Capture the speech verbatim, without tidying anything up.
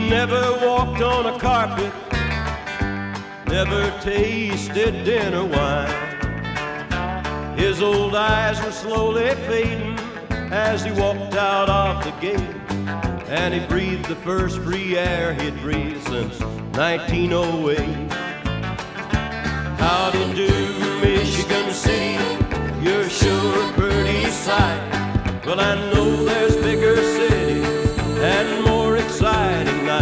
never walked on a carpet, never tasted dinner wine. His old eyes were slowly fading as he walked out of the gate, and he breathed the first free air he'd breathed since nineteen oh eight. Howdy do, Michigan City, you're sure a pretty sight. Well, I